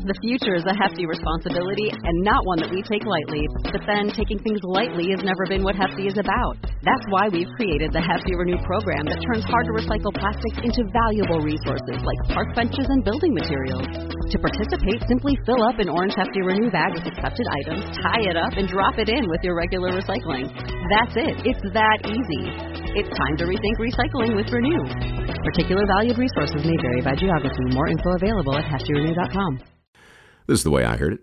The future is a hefty responsibility and not one that we take lightly. But then taking things lightly has never been what Hefty is about. That's why we've created the Hefty Renew program that turns hard-to-recycle plastics into valuable resources like park benches and building materials. To participate, simply fill up an orange Hefty Renew bag with accepted items, tie it up, and drop it in with your regular recycling. That's it. It's that easy. It's time to rethink recycling with Renew. Particular valued resources may vary by geography. More info available at heftyrenew.com. This is the way I heard it.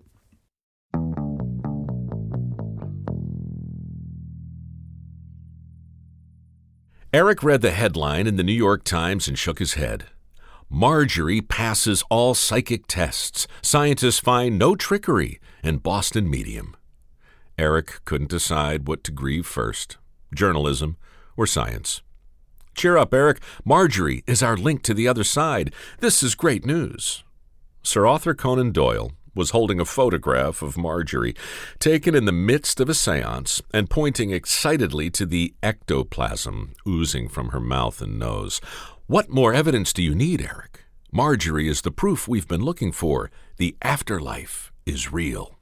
Eric read the headline in the New York Times and shook his head. Marjorie passes all psychic tests. Scientists find no trickery in Boston medium. Eric couldn't decide what to grieve first, journalism or science. Cheer up, Eric. Marjorie is our link to the other side. This is great news. Sir Arthur Conan Doyle was holding a photograph of Marjorie, taken in the midst of a seance and pointing excitedly to the ectoplasm oozing from her mouth and nose. What more evidence do you need, Eric? Marjorie is the proof we've been looking for. The afterlife is real.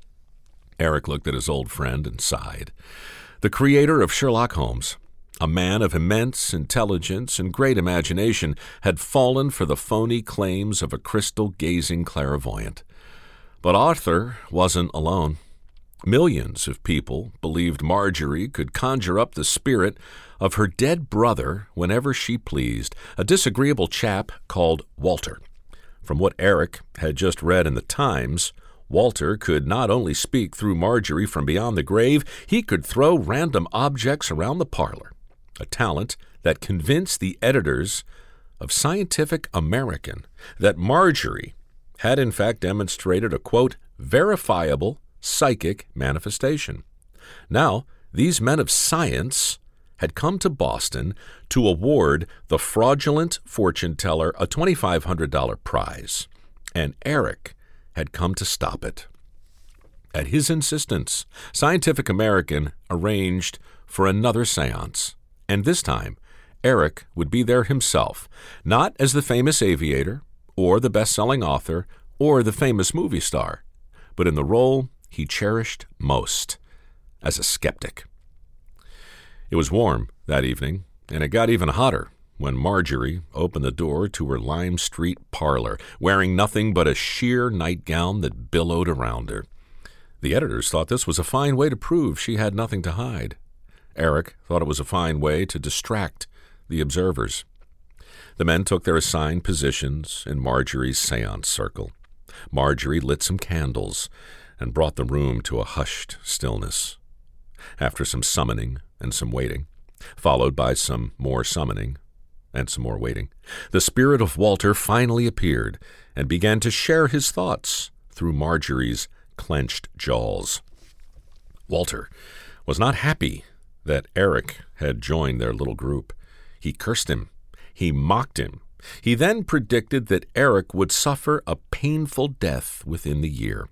Eric looked at his old friend and sighed. The creator of Sherlock Holmes, a man of immense intelligence and great imagination, had fallen for the phony claims of a crystal-gazing clairvoyant. But Arthur wasn't alone. Millions of people believed Marjorie could conjure up the spirit of her dead brother whenever she pleased, a disagreeable chap called Walter. From what Eric had just read in the Times, Walter could not only speak through Marjorie from beyond the grave, he could throw random objects around the parlor, a talent that convinced the editors of Scientific American that Marjorie had in fact demonstrated a, quote, verifiable psychic manifestation. Now, these men of science had come to Boston to award the fraudulent fortune teller a $2,500 prize, and Eric had come to stop it. At his insistence, Scientific American arranged for another seance, and this time Eric would be there himself, not as the famous aviator or the best-selling author or the famous movie star, but in the role he cherished most, as a skeptic. It was warm that evening, and it got even hotter when Marjorie opened the door to her Lime Street parlor, wearing nothing but a sheer nightgown that billowed around her. The editors thought this was a fine way to prove she had nothing to hide. Eric thought it was a fine way to distract the observers. The men took their assigned positions in Marjorie's seance circle. Marjorie lit some candles and brought the room to a hushed stillness. After some summoning and some waiting, followed by some more summoning and some more waiting, the spirit of Walter finally appeared and began to share his thoughts through Marjorie's clenched jaws. Walter was not happy that Eric had joined their little group. He cursed him. He mocked him. He then predicted that Eric would suffer a painful death within the year.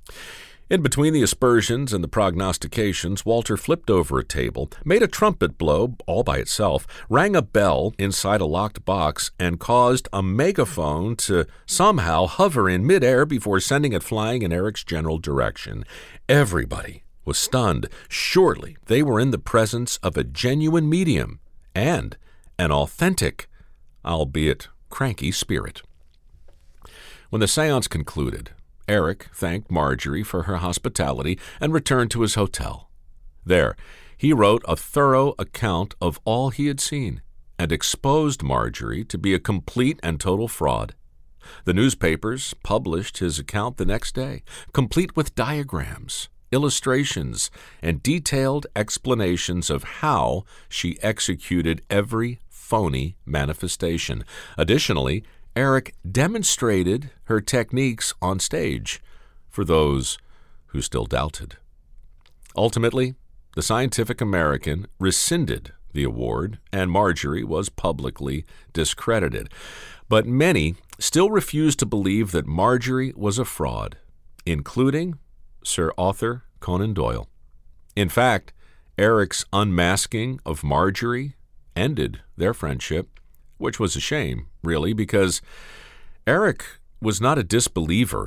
In between the aspersions and the prognostications, Walter flipped over a table, made a trumpet blow all by itself, rang a bell inside a locked box, and caused a megaphone to somehow hover in midair before sending it flying in Eric's general direction. Everybody was stunned. Surely they were in the presence of a genuine medium and an authentic, albeit cranky, spirit. When the seance concluded, Eric thanked Marjorie for her hospitality and returned to his hotel. There, he wrote a thorough account of all he had seen and exposed Marjorie to be a complete and total fraud. The newspapers published his account the next day, complete with diagrams, illustrations, and detailed explanations of how she executed every phony manifestation. Additionally, Eric demonstrated her techniques on stage for those who still doubted. Ultimately, the Scientific American rescinded the award, and Marjorie was publicly discredited. But many still refused to believe that Marjorie was a fraud, including Sir Arthur Conan Doyle. In fact, Eric's unmasking of Marjorie ended their friendship, which was a shame, really, because Eric was not a disbeliever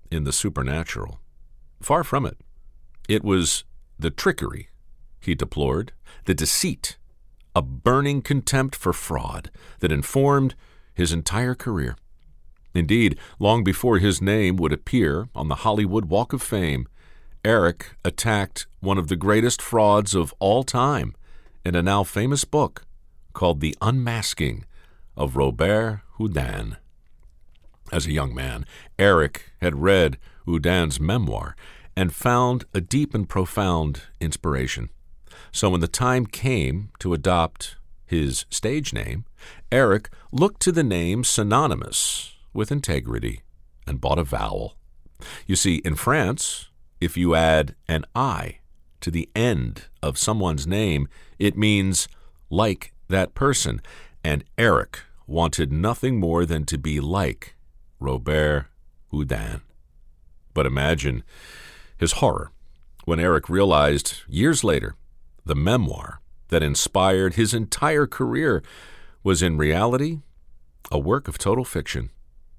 in the supernatural. Far from it. It was the trickery he deplored, the deceit, a burning contempt for fraud that informed his entire career. Indeed, long before his name would appear on the Hollywood Walk of Fame, Eric attacked one of the greatest frauds of all time in a now famous book called The Unmasking of Robert Houdin. As a young man, Eric had read Houdin's memoir and found a deep and profound inspiration. So when the time came to adopt his stage name, Eric looked to the name synonymous with integrity and bought a vowel. You see, in France, if you add an I to the end of someone's name, it means like that person. And Eric wanted nothing more than to be like Robert Houdin. But imagine his horror when Eric realized years later the memoir that inspired his entire career was in reality a work of total fiction.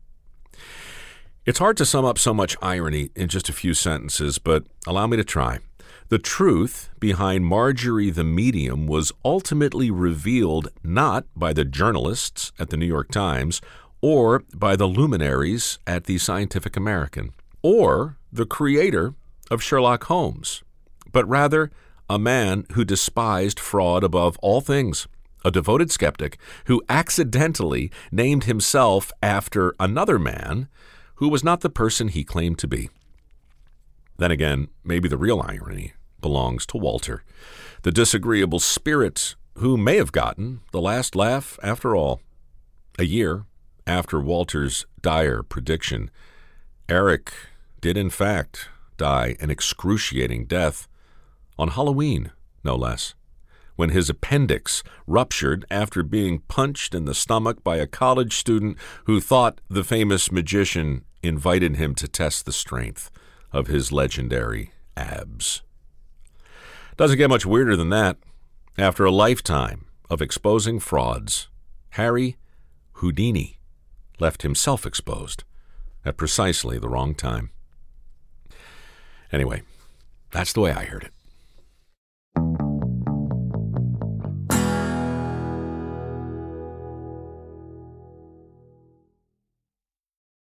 It's hard to sum up so much irony in just a few sentences, but allow me to try. The truth behind Marjorie the Medium was ultimately revealed not by the journalists at the New York Times or by the luminaries at the Scientific American or the creator of Sherlock Holmes, but rather a man who despised fraud above all things, a devoted skeptic who accidentally named himself after another man who was not the person he claimed to be. Then again, maybe the real irony belongs to Walter, the disagreeable spirit who may have gotten the last laugh after all. A year after Walter's dire prediction, Eric did in fact die an excruciating death on Halloween, no less, when his appendix ruptured after being punched in the stomach by a college student who thought the famous magician invited him to test the strength of his legendary abs. Doesn't get much weirder than that. After a lifetime of exposing frauds, Harry Houdini left himself exposed at precisely the wrong time. Anyway, that's the way I heard it.